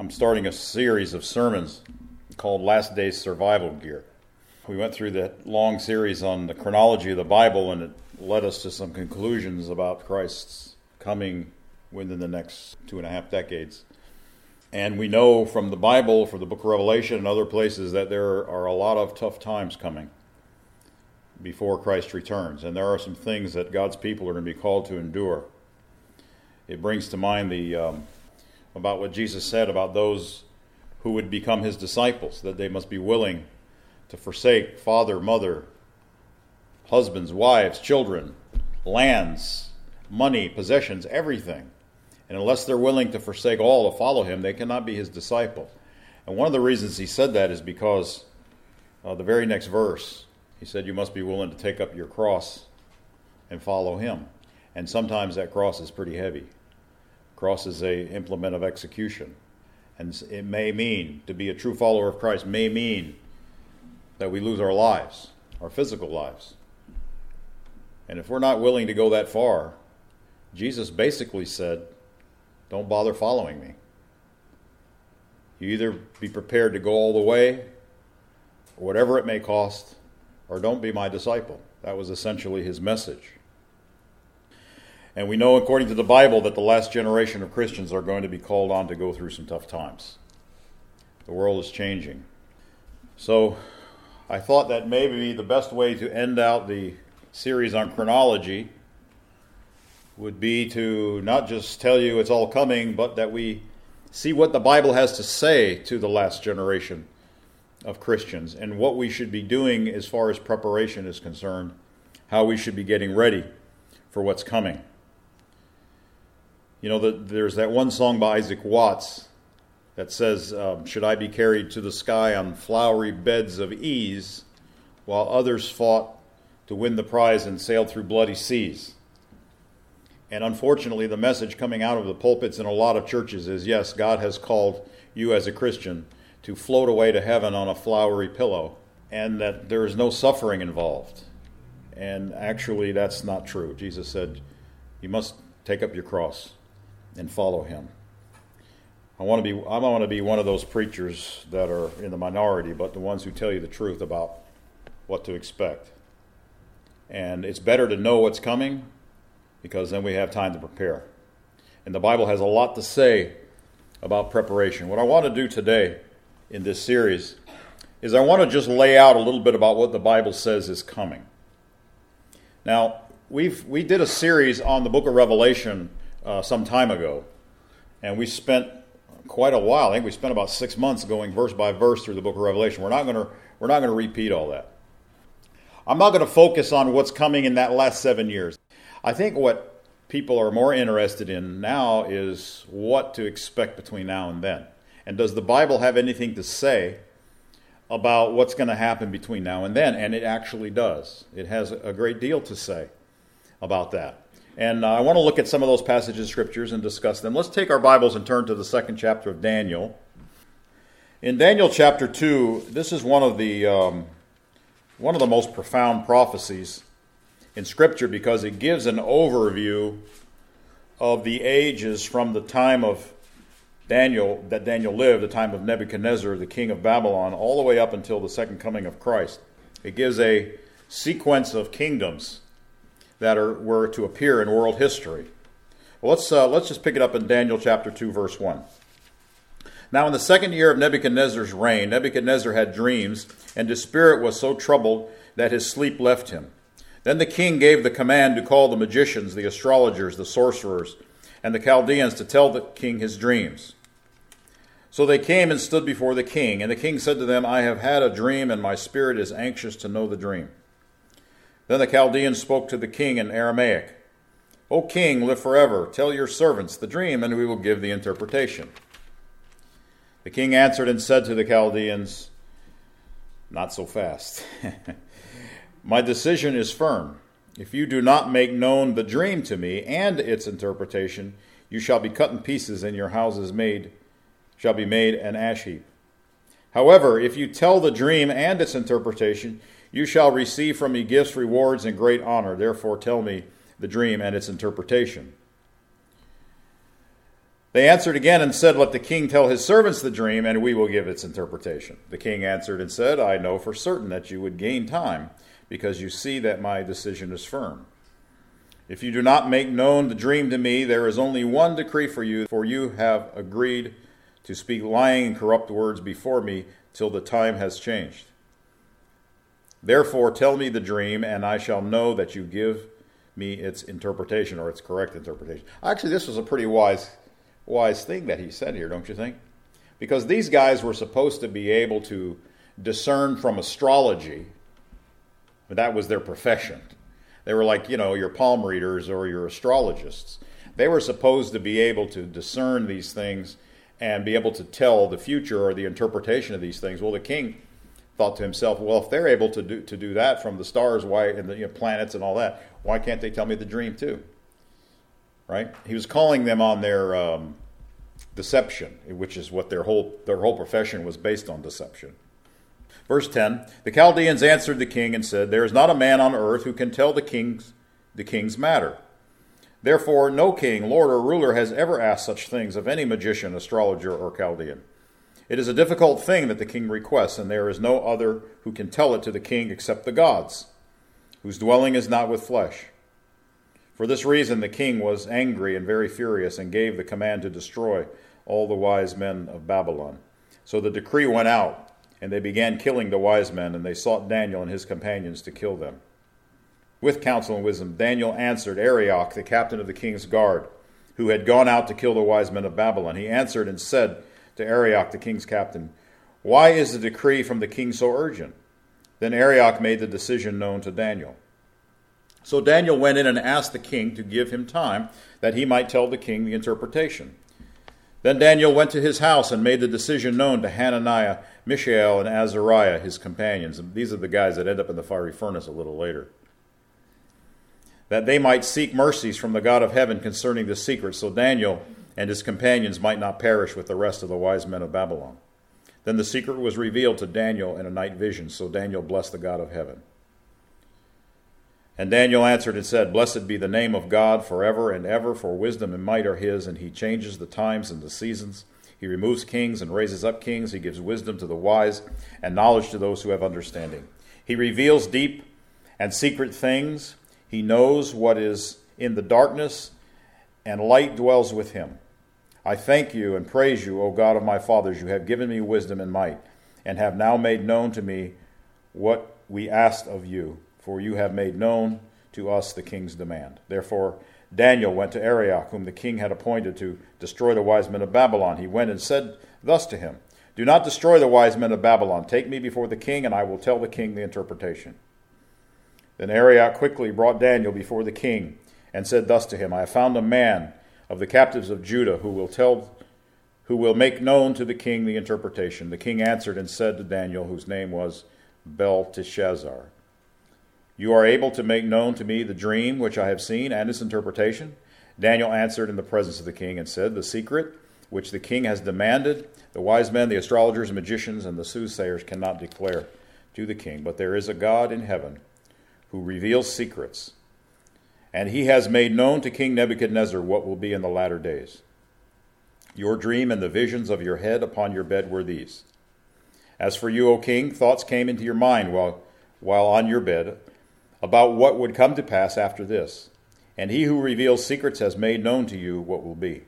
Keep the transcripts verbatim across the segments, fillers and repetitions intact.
I'm starting a series of sermons called Last Days Survival Gear. We went through that long series on the chronology of the Bible, and it led us to some conclusions about Christ's coming within the next two and a half decades. And we know from the Bible, from the book of Revelation and other places, that there are a lot of tough times coming before Christ returns. And there are some things that God's people are going to be called to endure. It brings to mind the um, about what Jesus said about those who would become his disciples, that they must be willing to forsake father, mother, husbands, wives, children, lands, money, possessions, everything. And unless they're willing to forsake all to follow him, they cannot be his disciple. And one of the reasons he said that is because uh, the very next verse, he said, you must be willing to take up your cross and follow him. And sometimes that cross is pretty heavy. Cross is a implement of execution. And it may mean, to be a true follower of Christ, may mean that we lose our lives, our physical lives. And if we're not willing to go that far, Jesus basically said, don't bother following me. You either be prepared to go all the way, or whatever it may cost, or don't be my disciple. That was essentially his message. And we know, according to the Bible, that the last generation of Christians are going to be called on to go through some tough times. The world is changing. So I thought that maybe the best way to end out the series on chronology would be to not just tell you it's all coming, but that we see what the Bible has to say to the last generation of Christians and what we should be doing as far as preparation is concerned, how we should be getting ready for what's coming. You know, the, there's that one song by Isaac Watts that says, um, should I be carried to the sky on flowery beds of ease, while others fought to win the prize and sailed through bloody seas. And unfortunately, the message coming out of the pulpits in a lot of churches is, yes, God has called you as a Christian to float away to heaven on a flowery pillow, and that there is no suffering involved. And actually, that's not true. Jesus said, you must take up your cross and follow him. I want to be I want to be one of those preachers that are in the minority, but the ones who tell you the truth about what to expect. And it's better to know what's coming, because then we have time to prepare. And the Bible has a lot to say about preparation. What I want to do today in this series is I want to just lay out a little bit about what the Bible says is coming. Now, we've we did a series on the book of Revelation uh, some time ago, and we spent quite a while. I think we spent about six months going verse by verse through the book of Revelation. We're not going to we're not going to repeat all that. I'm not going to focus on what's coming in that last seven years. I think what people are more interested in now is what to expect between now and then. And does the Bible have anything to say about what's going to happen between now and then? And it actually does. It has a great deal to say about that. And uh, I want to look at some of those passages of Scriptures and discuss them. Let's take our Bibles and turn to the second chapter of Daniel. In Daniel chapter two, this is one of the um, one of the most profound prophecies in Scripture, because it gives an overview of the ages from the time of Daniel, that Daniel lived, the time of Nebuchadnezzar, the king of Babylon, all the way up until the second coming of Christ. It gives a sequence of kingdoms that are were to appear in world history. Well, let's uh, let's just pick it up in Daniel chapter two, verse one. Now in the second year of Nebuchadnezzar's reign, Nebuchadnezzar had dreams, and his spirit was so troubled that his sleep left him. Then the king gave the command to call the magicians, the astrologers, the sorcerers, and the Chaldeans to tell the king his dreams. So they came and stood before the king, and the king said to them, I have had a dream, and my spirit is anxious to know the dream. Then the Chaldeans spoke to the king in Aramaic. O king, live forever. Tell your servants the dream, and we will give the interpretation. The king answered and said to the Chaldeans, not so fast. My decision is firm. If you do not make known the dream to me and its interpretation, you shall be cut in pieces, and your houses made shall be made an ash heap. However, if you tell the dream and its interpretation, you shall receive from me gifts, rewards, and great honor. Therefore tell me the dream and its interpretation. They answered again and said, let the king tell his servants the dream, and we will give its interpretation. The king answered and said, I know for certain that you would gain time, because you see that my decision is firm. If you do not make known the dream to me, there is only one decree for you, for you have agreed to speak lying and corrupt words before me till the time has changed. Therefore tell me the dream, and I shall know that you give me its interpretation, or its correct interpretation. Actually, this was a pretty wise wise thing that he said here, don't you think? Because these guys were supposed to be able to discern from astrology. That was their profession. They were like, you know, your palm readers or your astrologists. They were supposed to be able to discern these things and be able to tell the future or the interpretation of these things. Well, the king thought to himself, well, if they're able to do to do that from the stars, why, and the you know, planets and all that, why can't they tell me the dream too? Right? He was calling them on their um, deception, which is what their whole their whole profession was based on, deception. Verse ten, the Chaldeans answered the king and said, there is not a man on earth who can tell the king's, the king's matter. Therefore, no king, lord, or ruler has ever asked such things of any magician, astrologer, or Chaldean. It is a difficult thing that the king requests, and there is no other who can tell it to the king except the gods, whose dwelling is not with flesh. For this reason the king was angry and very furious, and gave the command to destroy all the wise men of Babylon. So the decree went out, and they began killing the wise men, and they sought Daniel and his companions to kill them. With counsel and wisdom, Daniel answered Arioch, the captain of the king's guard, who had gone out to kill the wise men of Babylon. He answered and said to Arioch, the king's captain, why is the decree from the king so urgent? Then Arioch made the decision known to Daniel. So Daniel went in and asked the king to give him time, that he might tell the king the interpretation. Then Daniel went to his house and made the decision known to Hananiah, Mishael, and Azariah, his companions. And these are the guys that end up in the fiery furnace a little later. That they might seek mercies from the God of heaven concerning the secret, so Daniel and his companions might not perish with the rest of the wise men of Babylon. Then the secret was revealed to Daniel in a night vision, so Daniel blessed the God of heaven. And Daniel answered and said, blessed be the name of God forever and ever, for wisdom and might are his, and he changes the times and the seasons. He removes kings and raises up kings. He gives wisdom to the wise and knowledge to those who have understanding. He reveals deep and secret things. He knows what is in the darkness, and light dwells with him. I thank you and praise you, O God of my fathers. You have given me wisdom and might, and have now made known to me what we asked of you. For you have made known to us the king's demand. Therefore Daniel went to Arioch, whom the king had appointed to destroy the wise men of Babylon. He went and said thus to him, do not destroy the wise men of Babylon. Take me before the king, and I will tell the king the interpretation. Then Arioch quickly brought Daniel before the king, and said thus to him, I have found a man of the captives of Judah who will tell, who will make known to the king the interpretation. The king answered and said to Daniel, whose name was Belteshazzar, you are able to make known to me the dream which I have seen and its interpretation? Daniel answered in the presence of the king and said, the secret which the king has demanded, the wise men, the astrologers, and magicians, and the soothsayers cannot declare to the king. But there is a God in heaven who reveals secrets, and he has made known to King Nebuchadnezzar what will be in the latter days. Your dream and the visions of your head upon your bed were these. As for you, O king, thoughts came into your mind while, while on your bed, about what would come to pass after this. And he who reveals secrets has made known to you what will be.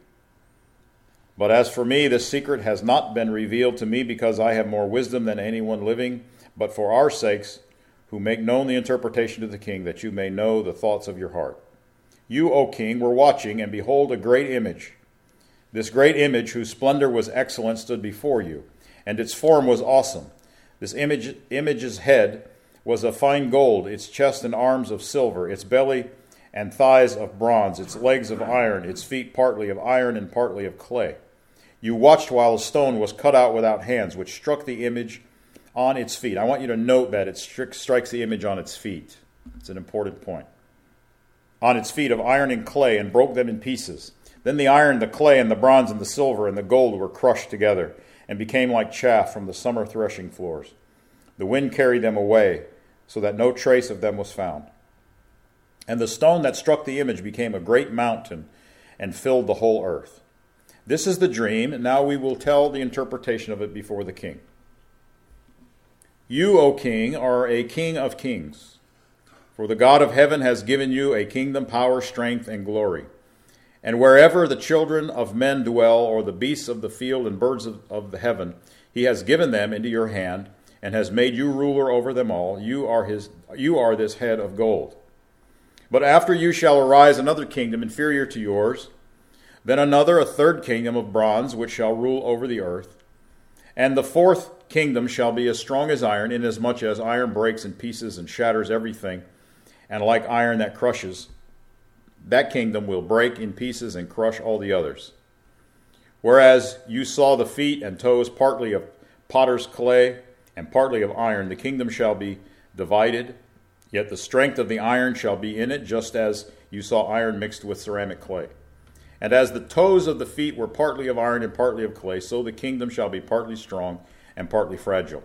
But as for me, this secret has not been revealed to me because I have more wisdom than anyone living, but for our sakes, who make known the interpretation to the king, that you may know the thoughts of your heart. You, O king, were watching, and behold, a great image. This great image, whose splendor was excellent, stood before you, and its form was awesome. This image, image's head was of fine gold, its chest and arms of silver, its belly and thighs of bronze, its legs of iron, its feet partly of iron and partly of clay. You watched while a stone was cut out without hands, which struck the image on its feet. I want you to note that it stri- strikes the image on its feet. It's an important point. On its feet of iron and clay, and broke them in pieces. Then the iron, the clay, and the bronze, and the silver, and the gold were crushed together, and became like chaff from the summer threshing floors. The wind carried them away, so that no trace of them was found. And the stone that struck the image became a great mountain, and filled the whole earth. This is the dream, and now we will tell the interpretation of it before the king. You, O king, are a king of kings. For the God of heaven has given you a kingdom, power, strength, and glory. And wherever the children of men dwell, or the beasts of the field and birds of, of the heaven, he has given them into your hand, and has made you ruler over them all. You are his. You are this head of gold. But after you shall arise another kingdom inferior to yours, then another, a third kingdom of bronze, which shall rule over the earth. And the fourth kingdom shall be as strong as iron, inasmuch as iron breaks in pieces and shatters everything, and like iron that crushes, that kingdom will break in pieces and crush all the others. Whereas you saw the feet and toes partly of potter's clay and partly of iron, the kingdom shall be divided, yet the strength of the iron shall be in it, just as you saw iron mixed with ceramic clay. And as the toes of the feet were partly of iron and partly of clay, so the kingdom shall be partly strong and partly fragile.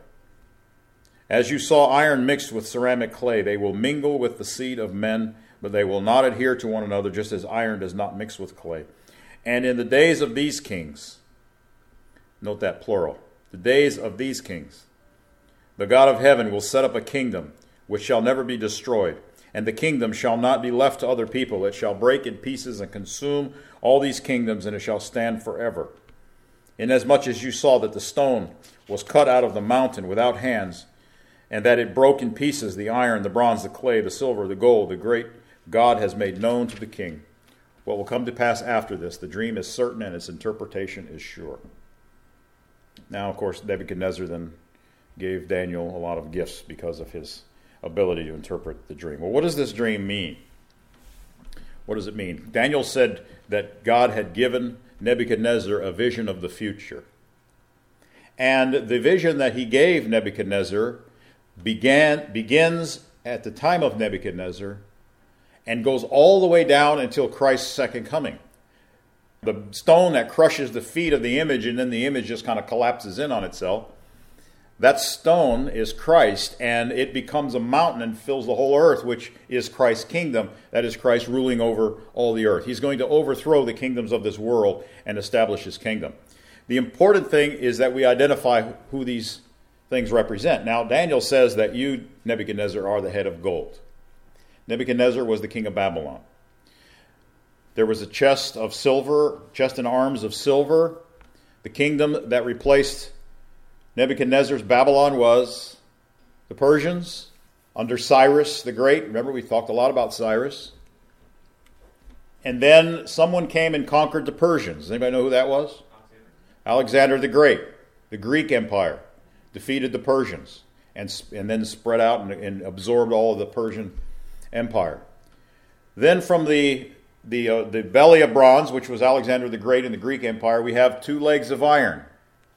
As you saw iron mixed with ceramic clay, they will mingle with the seed of men, but they will not adhere to one another, just as iron does not mix with clay. And in the days of these kings, note that plural, the days of these kings, the God of heaven will set up a kingdom which shall never be destroyed, and the kingdom shall not be left to other people. It shall break in pieces and consume all these kingdoms, and it shall stand forever. Inasmuch as you saw that the stone was cut out of the mountain without hands, and that it broke in pieces the iron, the bronze, the clay, the silver, the gold, the great God has made known to the king what will come to pass after this. The dream is certain and its interpretation is sure. Now, of course, Nebuchadnezzar then gave Daniel a lot of gifts because of his ability to interpret the dream. Well, what does this dream mean? What does it mean? Daniel said that God had given Nebuchadnezzar a vision of the future. And the vision that he gave Nebuchadnezzar began begins at the time of Nebuchadnezzar and goes all the way down until Christ's second coming. The stone that crushes the feet of the image, and then the image just kind of collapses in on itself, that stone is Christ, and it becomes a mountain and fills the whole earth, which is Christ's kingdom. That is Christ ruling over all the earth. He's going to overthrow the kingdoms of this world and establish his kingdom. The important thing is that we identify who these things represent. Now, Daniel says that you, Nebuchadnezzar, are the head of gold. Nebuchadnezzar was the king of Babylon. There was a chest of silver, chest and arms of silver. The kingdom that replaced Nebuchadnezzar's Babylon was the Persians under Cyrus the Great. Remember, we talked a lot about Cyrus. And then someone came and conquered the Persians. Does anybody know who that was? Alexander, Alexander the Great, the Greek Empire, defeated the Persians and, and then spread out and, and absorbed all of the Persian Empire. Then from the the uh, the belly of bronze, which was Alexander the Great in the Greek Empire, we have two legs of iron.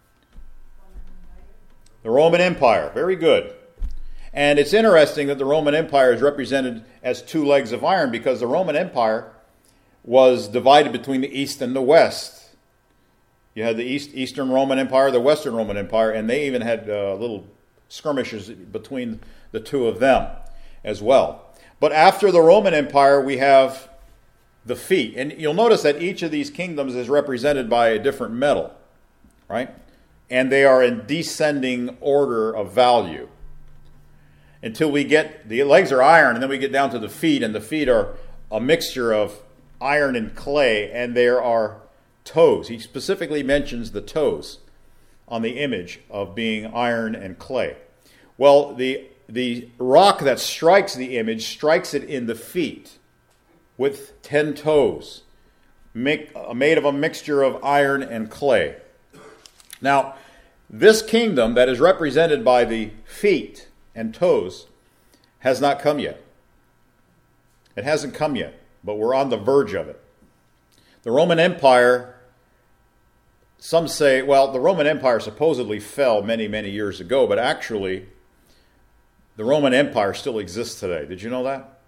The Roman Empire, very good. And it's interesting that the Roman Empire is represented as two legs of iron because the Roman Empire was divided between the East and the West. You had the East Eastern Roman Empire, the Western Roman Empire, and they even had uh, little skirmishes between the two of them as well. But after the Roman Empire, we have the feet. And you'll notice that each of these kingdoms is represented by a different metal, right? And they are in descending order of value. Until we get, the legs are iron, and then we get down to the feet, and the feet are a mixture of iron and clay, and there are toes. He specifically mentions the toes on the image of being iron and clay. Well, the the rock that strikes the image strikes it in the feet with ten toes, make, uh, made of a mixture of iron and clay. Now, this kingdom that is represented by the feet and toes has not come yet. It hasn't come yet, but we're on the verge of it. The Roman Empire, some say, well, the Roman Empire supposedly fell many, many years ago, but actually, the Roman Empire still exists today. Did you know that?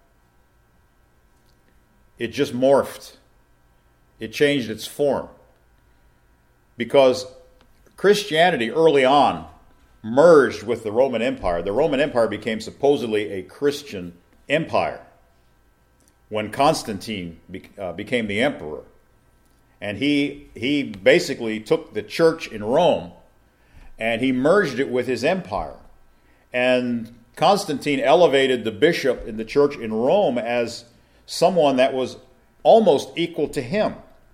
It just morphed. It changed its form. Because Christianity early on merged with the Roman Empire. The Roman Empire became supposedly a Christian empire when Constantine be, uh, became the emperor. And he he basically took the church in Rome and he merged it with his empire. And Constantine elevated the bishop in the church in Rome as someone that was almost equal to him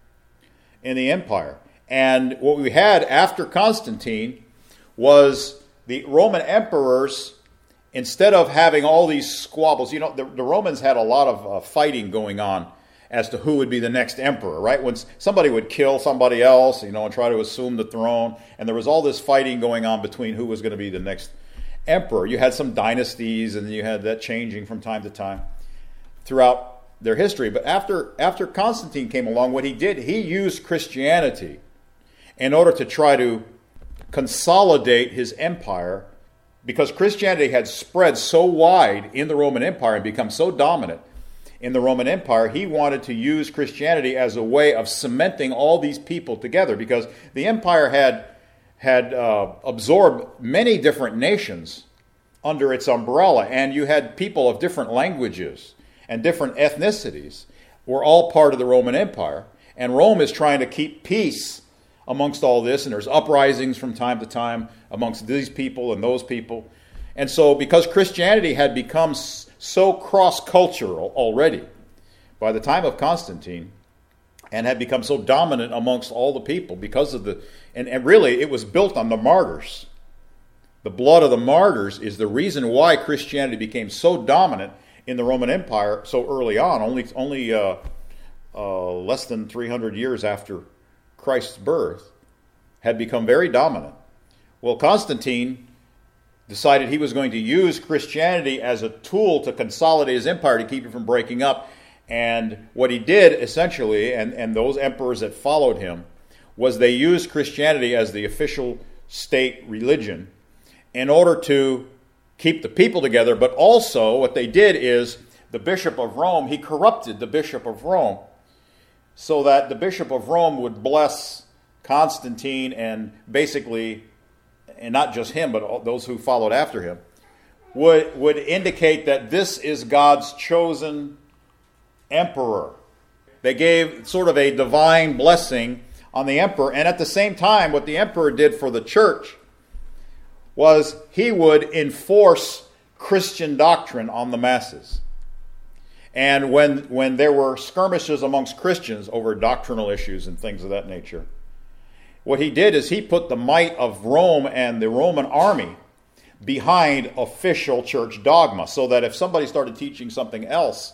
in the empire. And what we had after Constantine was the Roman emperors, instead of having all these squabbles, you know, the, the Romans had a lot of uh, fighting going on as to who would be the next emperor, right? When somebody would kill somebody else, you know, and try to assume the throne, and there was all this fighting going on between who was going to be the next emperor. You had some dynasties, and you had that changing from time to time throughout their history. But after after Constantine came along, what he did, he used Christianity in order to try to consolidate his empire, because Christianity had spread so wide in the Roman Empire and become so dominant in the Roman Empire. He wanted to use Christianity as a way of cementing all these people together, because the empire had had uh, absorbed many different nations under its umbrella, and you had people of different languages and different ethnicities were all part of the Roman Empire. And Rome is trying to keep peace amongst all this, and there's uprisings from time to time amongst these people and those people. And so because Christianity had become so cross-cultural already by the time of Constantine, and had become so dominant amongst all the people because of the, and, and really it was built on the martyrs. The blood of the martyrs is the reason why Christianity became so dominant in the Roman Empire so early on, only only uh, uh, less than three hundred years after Christ's birth, had become very dominant. Well, Constantine decided he was going to use Christianity as a tool to consolidate his empire, to keep it from breaking up. And what he did, essentially, and, and those emperors that followed him, was they used Christianity as the official state religion in order to keep the people together. But also, what they did is, the Bishop of Rome, he corrupted the Bishop of Rome, so that the Bishop of Rome would bless Constantine, and basically, and not just him, but all those who followed after him, would, would indicate that this is God's chosen emperor. They gave sort of a divine blessing on the emperor, and at the same time, what the emperor did for the church was he would enforce Christian doctrine on the masses. And when, when there were skirmishes amongst Christians over doctrinal issues and things of that nature, what he did is he put the might of Rome and the Roman army behind official church dogma, so that if somebody started teaching something else,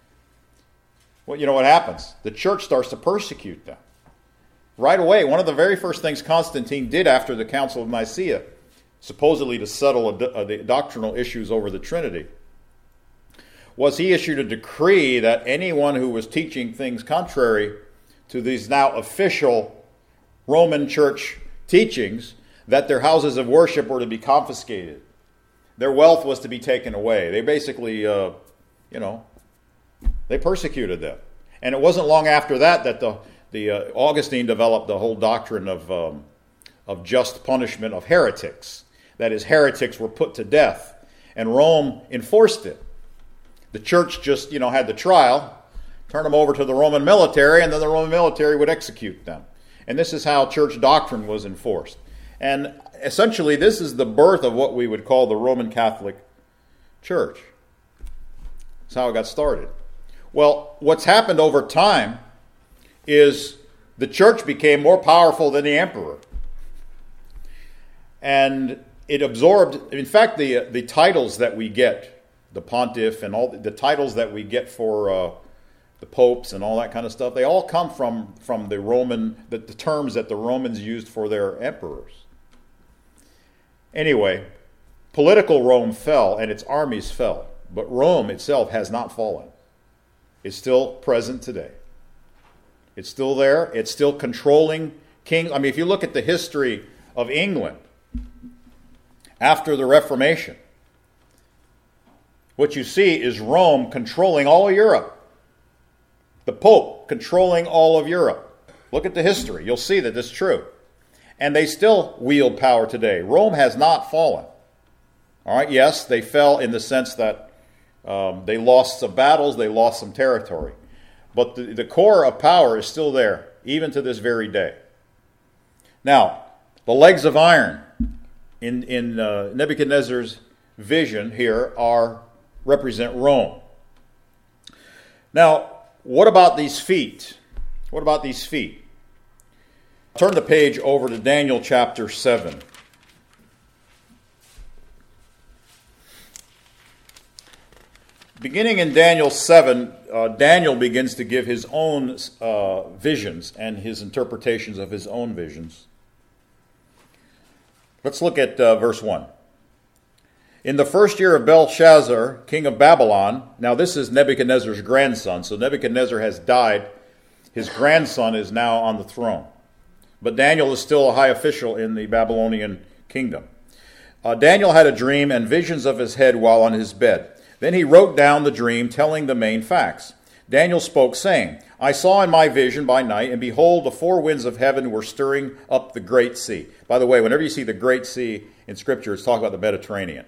well, you know what happens? The church starts to persecute them. Right away, one of the very first things Constantine did after the Council of Nicaea, supposedly to settle a, a, the doctrinal issues over the Trinity, was he issued a decree that anyone who was teaching things contrary to these now official Roman church teachings, that their houses of worship were to be confiscated. Their wealth was to be taken away. They basically, uh, you know, they persecuted them. And it wasn't long after that that the, the uh, Augustine developed the whole doctrine of, um, of just punishment of heretics. That is, heretics were put to death. And Rome enforced it. The church just, you know, had the trial, turn them over to the Roman military, and then the Roman military would execute them. And this is how church doctrine was enforced. And essentially, this is the birth of what we would call the Roman Catholic Church. That's how it got started. Well, what's happened over time is the church became more powerful than the emperor. And it absorbed, in fact, the the titles that we get, the pontiff and all the, the titles that we get for uh, the popes and all that kind of stuff, they all come from, from the Roman, the, the terms that the Romans used for their emperors. Anyway, political Rome fell and its armies fell, but Rome itself has not fallen. It's still present today. It's still there. It's still controlling kings. I mean, if you look at the history of England after the Reformation, what you see is Rome controlling all of Europe. The Pope controlling all of Europe. Look at the history. You'll see that this is true. And they still wield power today. Rome has not fallen. All right, yes, they fell in the sense that um, they lost some battles, they lost some territory. But the, the core of power is still there. even to this very day. Now, the legs of iron in, in uh, Nebuchadnezzar's vision here are represent Rome. Now, what about these feet? What about these feet? Turn the page over to Daniel chapter seven. Beginning in Daniel seven, uh, Daniel begins to give his own uh, visions and his interpretations of his own visions. Let's look at uh, verse one. In the first year of Belshazzar, king of Babylon, now this is Nebuchadnezzar's grandson, so Nebuchadnezzar has died. His grandson is now on the throne. But Daniel is still a high official in the Babylonian kingdom. Uh, Daniel had a dream and visions of his head while on his bed. Then he wrote down the dream, telling the main facts. Daniel spoke, saying, I saw in my vision by night, and behold, the four winds of heaven were stirring up the great sea. By the way, whenever you see the great sea in Scripture, it's talking about the Mediterranean.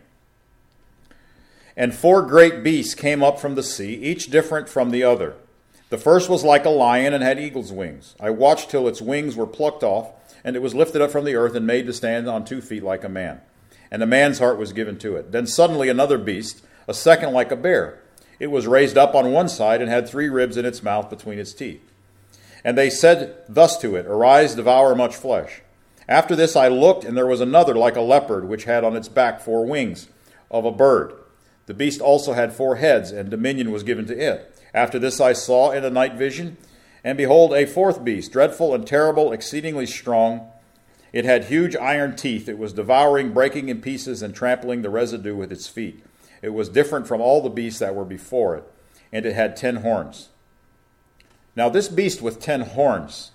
And four great beasts came up from the sea, each different from the other. The first was like a lion and had eagle's wings. I watched till its wings were plucked off, and it was lifted up from the earth and made to stand on two feet like a man. And a man's heart was given to it. Then suddenly another beast, a second like a bear. It was raised up on one side and had three ribs in its mouth between its teeth. And they said thus to it, Arise, devour much flesh. After this I looked, and there was another like a leopard, which had on its back four wings of a bird. The beast also had four heads, and dominion was given to it. After this I saw in a night vision, and behold, a fourth beast, dreadful and terrible, exceedingly strong. It had huge iron teeth. It was devouring, breaking in pieces, and trampling the residue with its feet. It was different from all the beasts that were before it, and it had ten horns. Now this beast with ten horns,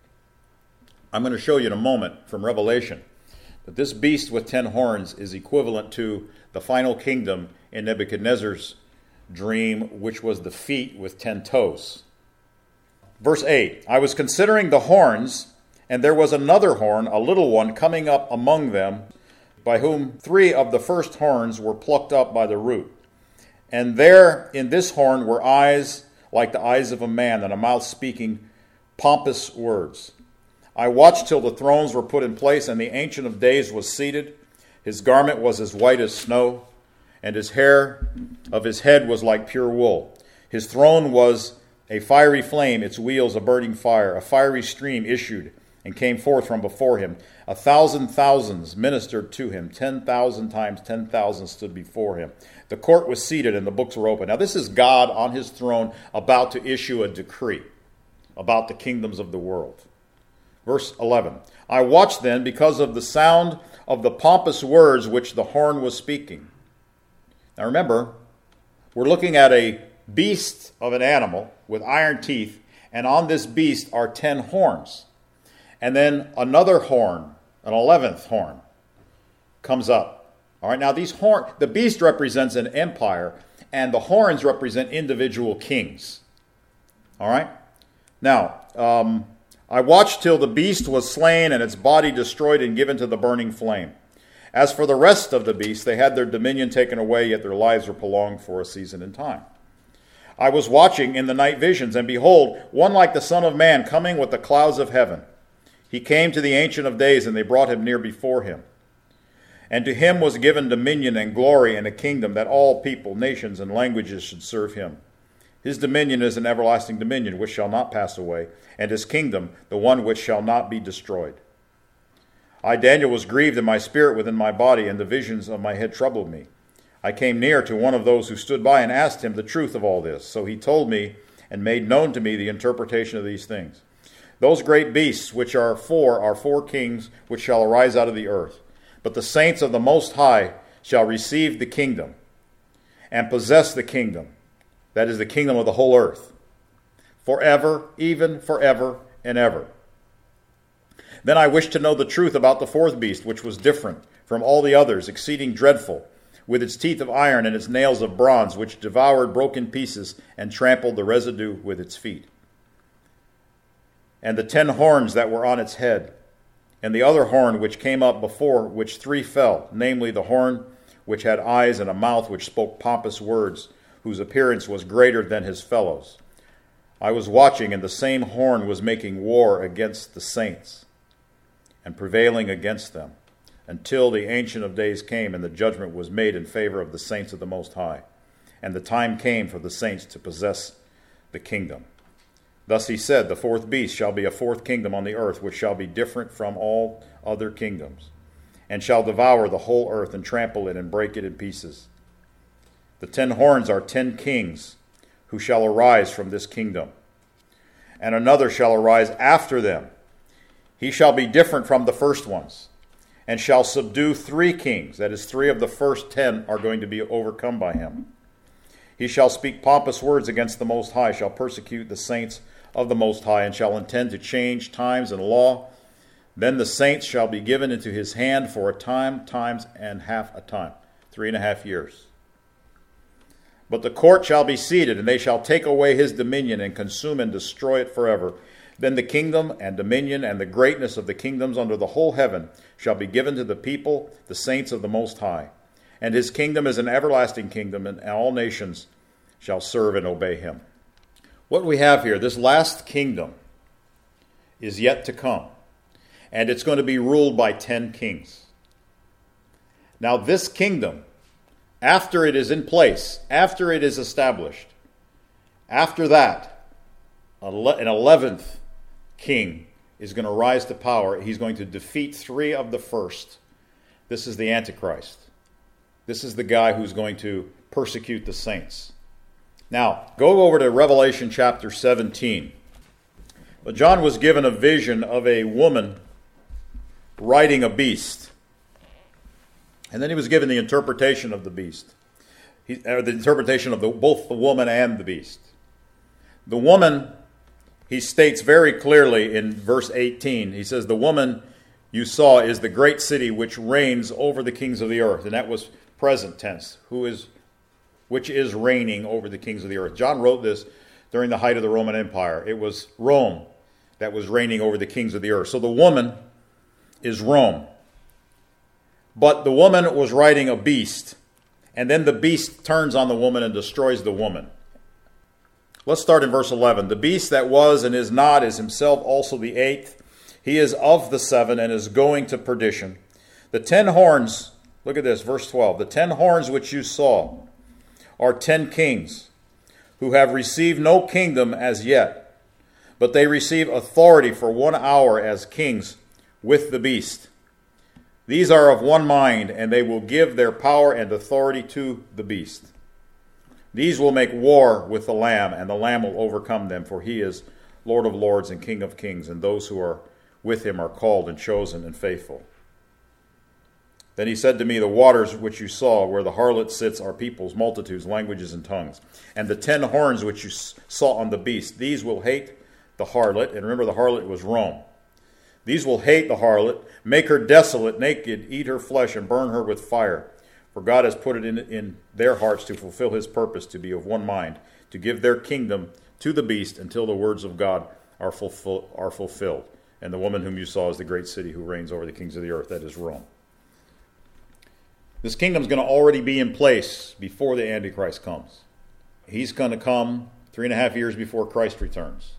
I'm going to show you in a moment from Revelation, that this beast with ten horns is equivalent to the final kingdom in Nebuchadnezzar's dream, which was the feet with ten toes. Verse eight, I was considering the horns, and there was another horn, a little one, coming up among them, by whom three of the first horns were plucked up by the root. And there in this horn were eyes like the eyes of a man, and a mouth speaking pompous words. I watched till the thrones were put in place, and the Ancient of Days was seated. His garment was as white as snow, and his hair of his head was like pure wool. His throne was a fiery flame, its wheels a burning fire. A fiery stream issued and came forth from before him. A thousand thousands ministered to him. Ten thousand times ten thousand stood before him. The court was seated and the books were open. Now this is God on his throne about to issue a decree about the kingdoms of the world. Verse eleven. I watched then because of the sound of the pompous words which the horn was speaking. Now remember, we're looking at a beast of an animal with iron teeth, and on this beast are ten horns. And then another horn, an eleventh horn, comes up. All right, now these horn, the beast represents an empire, and the horns represent individual kings. All right? Now, um, I watched till the beast was slain, and its body destroyed and given to the burning flame. As for the rest of the beasts, they had their dominion taken away, yet their lives were prolonged for a season and time. I was watching in the night visions, and behold, one like the Son of Man coming with the clouds of heaven. He came to the Ancient of Days, and they brought him near before him. And to him was given dominion and glory and a kingdom, that all people, nations, and languages should serve him. His dominion is an everlasting dominion, which shall not pass away, and his kingdom, the one which shall not be destroyed. I, Daniel, was grieved in my spirit within my body, and the visions of my head troubled me. I came near to one of those who stood by and asked him the truth of all this. So he told me and made known to me the interpretation of these things. Those great beasts, which are four, are four kings which shall arise out of the earth. But the saints of the Most High shall receive the kingdom and possess the kingdom, that is the kingdom of the whole earth, forever, even forever and ever. Then I wished to know the truth about the fourth beast, which was different from all the others, exceeding dreadful, with its teeth of iron and its nails of bronze, which devoured broken pieces and trampled the residue with its feet. And the ten horns that were on its head, and the other horn which came up before which three fell, namely the horn which had eyes and a mouth which spoke pompous words, whose appearance was greater than his fellows. I was watching, and the same horn was making war against the saints and prevailing against them, until the Ancient of Days came, and the judgment was made in favor of the saints of the Most High. And the time came for the saints to possess the kingdom. Thus he said, the fourth beast shall be a fourth kingdom on the earth, which shall be different from all other kingdoms, and shall devour the whole earth, and trample it, and break it in pieces. The ten horns are ten kings, who shall arise from this kingdom. And another shall arise after them. He shall be different from the first ones, and shall subdue three kings. That is, three of the first ten are going to be overcome by him. He shall speak pompous words against the Most High, shall persecute the saints of the Most High, and shall intend to change times and law. Then the saints shall be given into his hand for a time, times and half a time, three and a half years. But the court shall be seated, and they shall take away his dominion, and consume and destroy it forever. Then the kingdom and dominion and the greatness of the kingdoms under the whole heaven shall be given to the people, the saints of the Most High. And his kingdom is an everlasting kingdom, and all nations shall serve and obey him. What we have here, this last kingdom, is yet to come. And it's going to be ruled by ten kings. Now this kingdom, after it is in place, after it is established, after that, an eleventh king is going to rise to power. He's going to defeat three of the first. This is the Antichrist. This is the guy who's going to persecute the saints. Now, go over to Revelation chapter seventeen. But John was given a vision of a woman riding a beast. And then he was given the interpretation of the beast. He, or the interpretation of the, both the woman and the beast. The woman, he states very clearly in verse eighteen, he says, the woman you saw is the great city which reigns over the kings of the earth. And that was present tense, who is, which is reigning over the kings of the earth. John wrote this during the height of the Roman Empire. It was Rome that was reigning over the kings of the earth. So the woman is Rome. But the woman was riding a beast, and then the beast turns on the woman and destroys the woman. Let's start in verse eleven. The beast that was and is not is himself also the eighth. He is of the seven and is going to perdition. The ten horns, look at this, verse twelve. The ten horns which you saw are ten kings who have received no kingdom as yet, but they receive authority for one hour as kings with the beast. These are of one mind, and they will give their power and authority to the beast. These will make war with the Lamb, and the Lamb will overcome them, for he is Lord of lords and King of kings, and those who are with him are called and chosen and faithful. Then he said to me, the waters which you saw, where the harlot sits, are peoples, multitudes, languages, and tongues. And the ten horns which you saw on the beast, these will hate the harlot. And remember, the harlot was Rome. These will hate the harlot, make her desolate, naked, eat her flesh, and burn her with fire. For God has put it in, in their hearts to fulfill his purpose, to be of one mind, to give their kingdom to the beast until the words of God are, fulfill, are fulfilled. And the woman whom you saw is the great city who reigns over the kings of the earth, that is Rome. This kingdom is going to already be in place before the Antichrist comes. He's going to come three and a half years before Christ returns.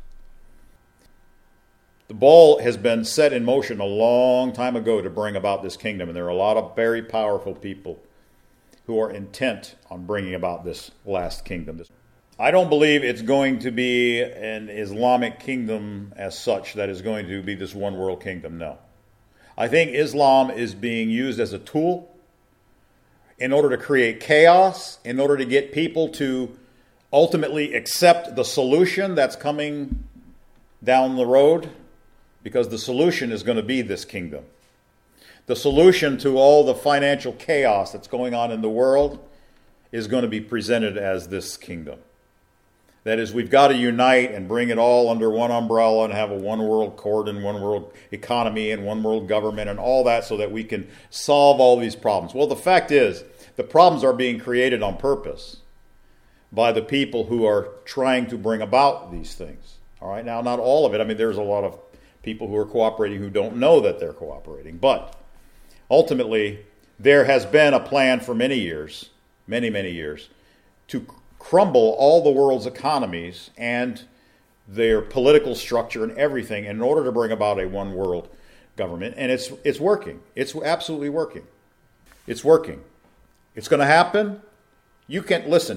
The ball has been set in motion a long time ago to bring about this kingdom, and there are a lot of very powerful people who are intent on bringing about this last kingdom. I don't believe it's going to be an Islamic kingdom as such that is going to be this one world kingdom, no. I think Islam is being used as a tool in order to create chaos, in order to get people to ultimately accept the solution that's coming down the road, because the solution is going to be this kingdom. The solution to all the financial chaos that's going on in the world is going to be presented as this kingdom. That is, we've got to unite and bring it all under one umbrella and have a one world court and one world economy and one world government and all that so that we can solve all these problems. Well, the fact is, the problems are being created on purpose by the people who are trying to bring about these things. All right, now, not all of it. I mean, there's a lot of people who are cooperating who don't know that they're cooperating. But ultimately, there has been a plan for many years, many, many years, to crumble all the world's economies and their political structure and everything in order to bring about a one world government. And it's it's working. It's absolutely working. It's working. It's going to happen. You can listen.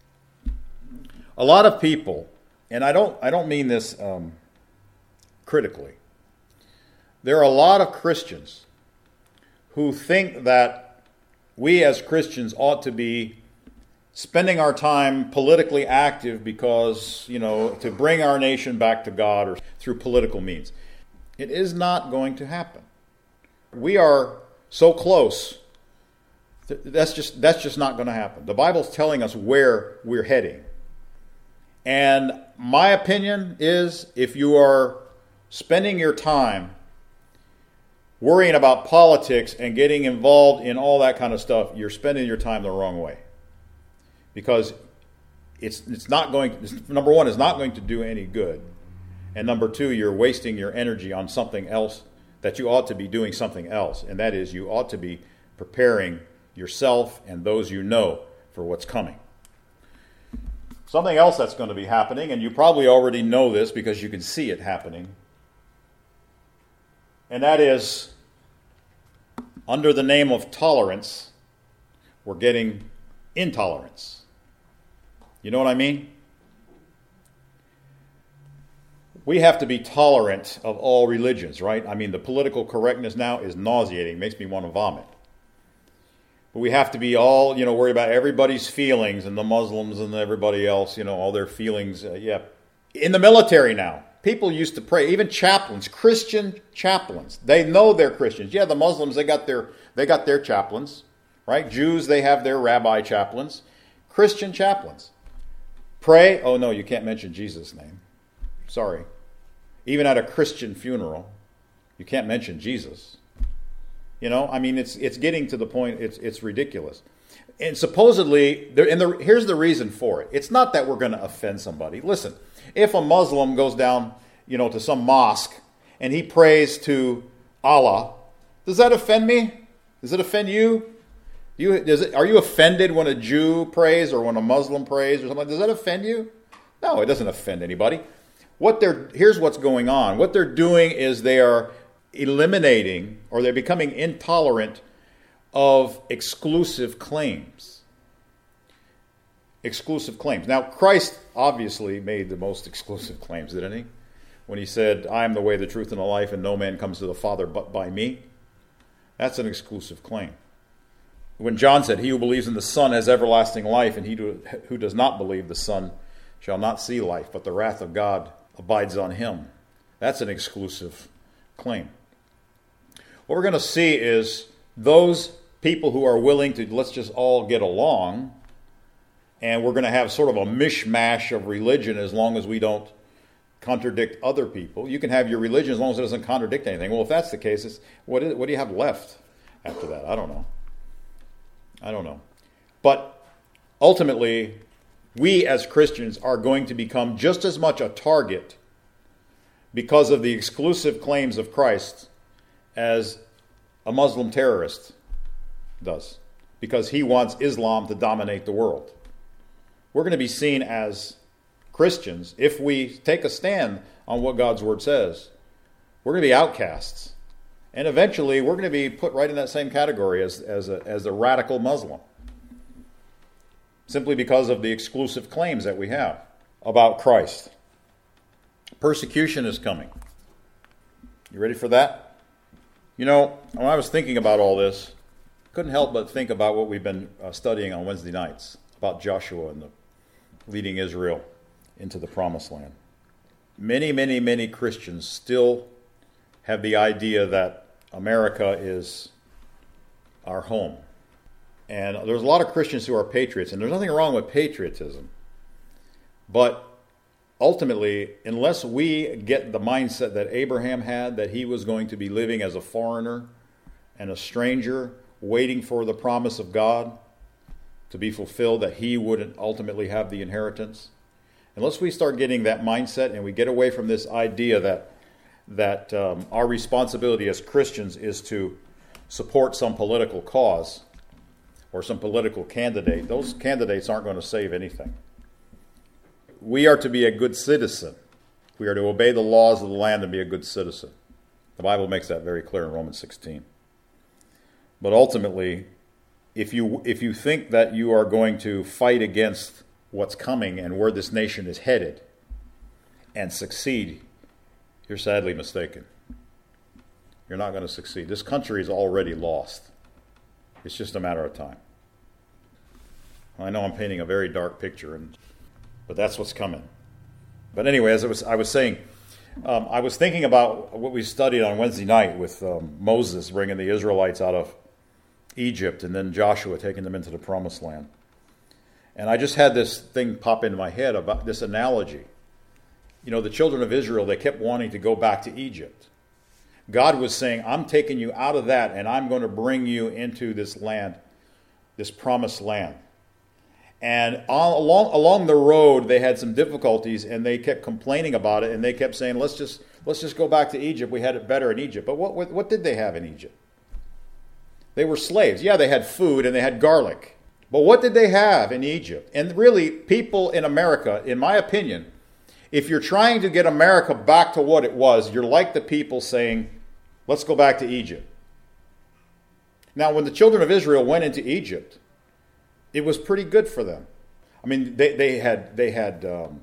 A lot of people, and I don't I don't mean this um, critically. There are a lot of Christians who think that we as Christians ought to be spending our time politically active because, you know, to bring our nation back to God or through political means. It is not going to happen. We are so close. That's just that's just not going to happen. The Bible's telling us where we're heading. And my opinion is, if you are spending your time worrying about politics and getting involved in all that kind of stuff, you're spending your time the wrong way. Because it's it's not going, number one, it's not going to do any good. And number two, you're wasting your energy on something else that you ought to be doing something else. And that is, you ought to be preparing yourself and those you know for what's coming. Something else that's going to be happening, and you probably already know this because you can see it happening, and that is, under the name of tolerance, we're getting intolerance. You know what I mean? We have to be tolerant of all religions, right? I mean, the political correctness now is nauseating. It makes me want to vomit. But we have to be all, you know, worried about everybody's feelings, and the Muslims and everybody else, you know, all their feelings. Uh, yeah. In the military now, people used to pray, even chaplains, Christian chaplains. They know they're Christians. Yeah, the Muslims, they got their they got their chaplains, right? Jews, they have their rabbi chaplains. Christian chaplains. Pray. Oh, no, you can't mention Jesus' name. Sorry. Even at a Christian funeral, you can't mention Jesus. You know, I mean, it's it's getting to the point, it's it's ridiculous. And supposedly, there, and the, here's the reason for it. It's not that we're going to offend somebody. Listen, if a Muslim goes down, you know, to some mosque and he prays to Allah, does that offend me? Does it offend you? You does it, are you offended when a Jew prays or when a Muslim prays or something? Does that offend you? No, it doesn't offend anybody. What they're here's what's going on. What they're doing is they are eliminating, or they're becoming intolerant of exclusive claims. Exclusive claims. Now, Christ obviously made the most exclusive claims, didn't he? When he said, I am the way, the truth, and the life, and no man comes to the Father but by me. That's an exclusive claim. When John said, he who believes in the Son has everlasting life, and he who does not believe the Son shall not see life, but the wrath of God abides on him. That's an exclusive claim. What we're going to see is those people who are willing to, let's just all get along, and we're going to have sort of a mishmash of religion as long as we don't contradict other people. You can have your religion as long as it doesn't contradict anything. Well, if that's the case, it's, what, is, what do you have left after that? I don't know. I don't know. But ultimately, we as Christians are going to become just as much a target because of the exclusive claims of Christ as a Muslim terrorist does, because he wants Islam to dominate the world. We're going to be seen as Christians, if we take a stand on what God's Word says, we're going to be outcasts. And eventually, we're going to be put right in that same category as, as, a, as a radical Muslim, simply because of the exclusive claims that we have about Christ. Persecution is coming. You ready for that? You know, when I was thinking about all this, couldn't help but think about what we've been uh, studying on Wednesday nights, about Joshua and the leading Israel into the Promised Land. Many, many, many Christians still have the idea that America is our home. And there's a lot of Christians who are patriots, and there's nothing wrong with patriotism. But ultimately, unless we get the mindset that Abraham had, that he was going to be living as a foreigner and a stranger, waiting for the promise of God to be fulfilled, that he wouldn't ultimately have the inheritance, unless we start getting that mindset and we get away from this idea that that um, our responsibility as Christians is to support some political cause or some political candidate, those candidates aren't going to save anything. We are to be a good citizen We are to obey the laws of the land and be a good citizen. The Bible makes that very clear in Romans sixteen. But ultimately, if you if you think that you are going to fight against what's coming and where this nation is headed and succeed, you're sadly mistaken. You're not going to succeed. This country is already lost. It's just a matter of time. I know I'm painting a very dark picture, and, but that's what's coming. But anyway, as I was, I was saying, um, I was thinking about what we studied on Wednesday night with um, Moses bringing the Israelites out of Egypt and then Joshua taking them into the Promised Land. And I just had this thing pop into my head about this analogy. You know, the children of Israel, they kept wanting to go back to Egypt. God was saying, I'm taking you out of that and I'm going to bring you into this land, this promised land. And all, along along the road, they had some difficulties and they kept complaining about it and they kept saying, let's just let's just go back to Egypt. We had it better in Egypt. But what, what, what did they have in Egypt? They were slaves. Yeah, they had food and they had garlic. But what did they have in Egypt? And really, people in America, in my opinion, if you're trying to get America back to what it was, you're like the people saying, let's go back to Egypt. Now, when the children of Israel went into Egypt, it was pretty good for them. I mean, they, they had they had um,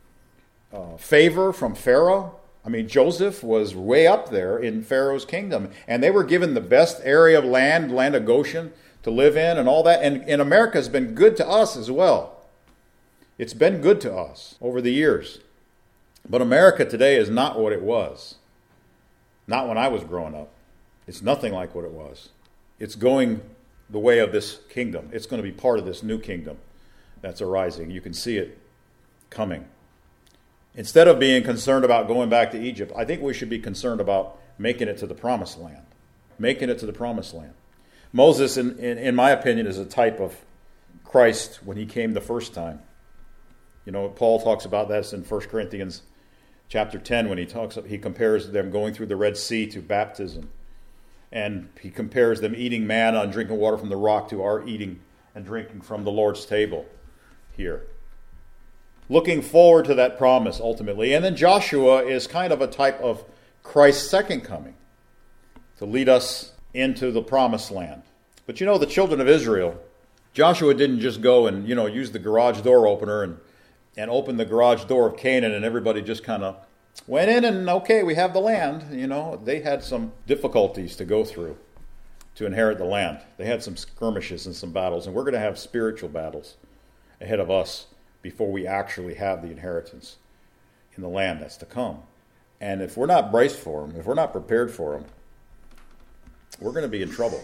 uh, favor from Pharaoh. I mean, Joseph was way up there in Pharaoh's kingdom, and they were given the best area of land, land of Goshen, to live in and all that. And, and America has been good to us as well. It's been good to us over the years. But America today is not what it was. Not when I was growing up. It's nothing like what it was. It's going the way of this kingdom. It's going to be part of this new kingdom that's arising. You can see it coming. Instead of being concerned about going back to Egypt, I think we should be concerned about making it to the Promised Land. Making it to the Promised Land. Moses, in, in, in my opinion, is a type of Christ when he came the first time. You know, Paul talks about that in First Corinthians chapter ten when he talks, he compares them going through the Red Sea to baptism. And he compares them eating manna and drinking water from the rock to our eating and drinking from the Lord's table here. Looking forward to that promise ultimately. And then Joshua is kind of a type of Christ's second coming to lead us into the Promised Land. But you know, the children of Israel, Joshua didn't just go and, you know, use the garage door opener and, and open the garage door of Canaan and everybody just kind of went in and, okay, we have the land. You know, they had some difficulties to go through to inherit the land. They had some skirmishes and some battles, and we're going to have spiritual battles ahead of us before we actually have the inheritance in the land that's to come. And if we're not braced for them, if we're not prepared for them, we're going to be in trouble.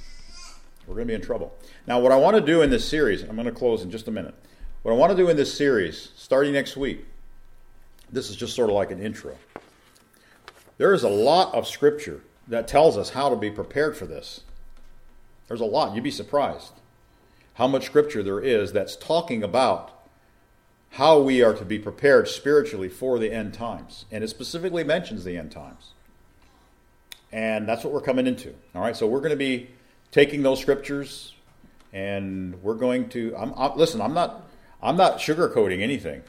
We're going to be in trouble. Now, what I want to do in this series, I'm going to close in just a minute. What I want to do in this series, starting next week, this is just sort of like an intro. There is a lot of scripture that tells us how to be prepared for this. There's a lot. You'd be surprised how much scripture there is that's talking about how we are to be prepared spiritually for the end times. And it specifically mentions the end times. And that's what we're coming into. All right, so we're going to be taking those scriptures, and we're going to. I'm, I'm, listen, I'm not. I'm not sugarcoating anything.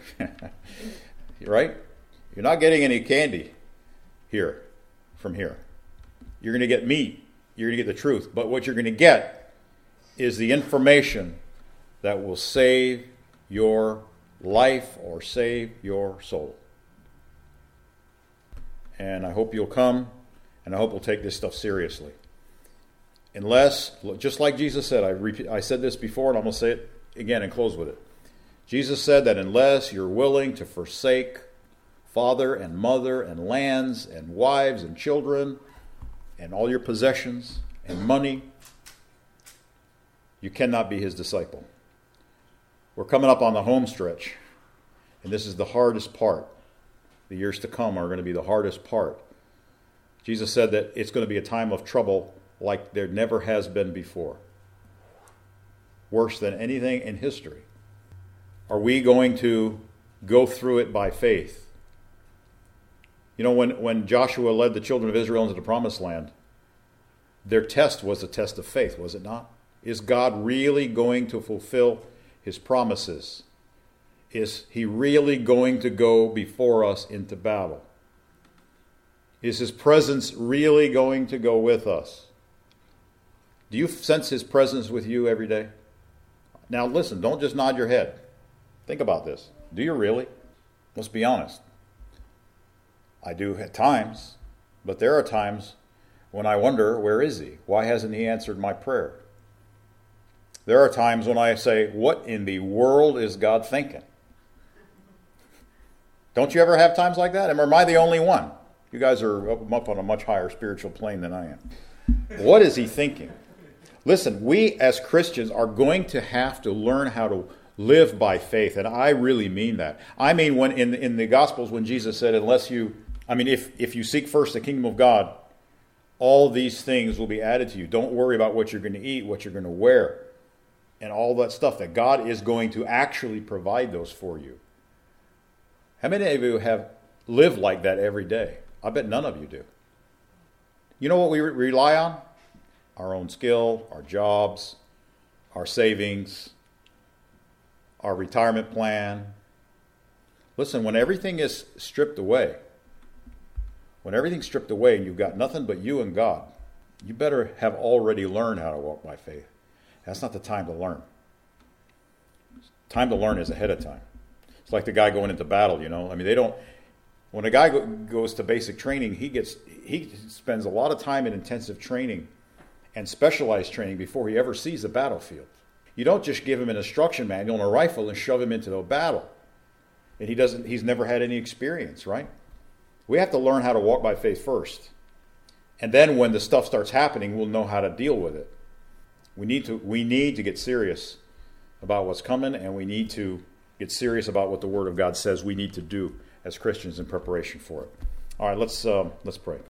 Right? You're not getting any candy here from here. You're going to get meat. You're going to get the truth. But what you're going to get is the information that will save your life or save your soul. And I hope you'll come. And I hope we'll take this stuff seriously. Unless, just like Jesus said, I repeat, I said this before and I'm going to say it again and close with it. Jesus said that unless you're willing to forsake father and mother and lands and wives and children and all your possessions and money, you cannot be his disciple. We're coming up on the home stretch, and this is the hardest part. The years to come are going to be the hardest part. Jesus said that it's going to be a time of trouble like there never has been before. Worse than anything in history. Are we going to go through it by faith? You know, when, when Joshua led the children of Israel into the Promised Land, their test was a test of faith, was it not? Is God really going to fulfill his promises? Is he really going to go before us into battle? Is his presence really going to go with us? Do you sense his presence with you every day? Now listen, don't just nod your head. Think about this. Do you really? Let's be honest. I do at times, but there are times when I wonder, where is he? Why hasn't he answered my prayer? There are times when I say, what in the world is God thinking? Don't you ever have times like that? Or am I the only one? You guys are up on a much higher spiritual plane than I am. What is he thinking? Listen, we as Christians are going to have to learn how to live by faith, and I really mean that. I mean, when in in the Gospels, when Jesus said, "Unless you, I mean, if if you seek first the kingdom of God, all these things will be added to you. Don't worry about what you're going to eat, what you're going to wear, and all that stuff. That God is going to actually provide those for you." How many of you have lived like that every day? I bet none of you do. You know what we re- rely on? Our own skill, our jobs, our savings, our retirement plan. Listen, when everything is stripped away, when everything's stripped away and you've got nothing but you and God, you better have already learned how to walk by faith. That's not the time to learn. Time to learn is ahead of time. It's like the guy going into battle, you know. I mean, they don't, when a guy go, goes to basic training, he gets, he spends a lot of time in intensive training and specialized training before he ever sees the battlefield. You don't just give him an instruction manual and a rifle and shove him into a battle. And he doesn't, he's never had any experience, right? We have to learn how to walk by faith first. And then when the stuff starts happening, we'll know how to deal with it. We need to, we need to get serious about what's coming, and we need to get serious about what the Word of God says we need to do as Christians in preparation for it. All right, let's uh, let's pray.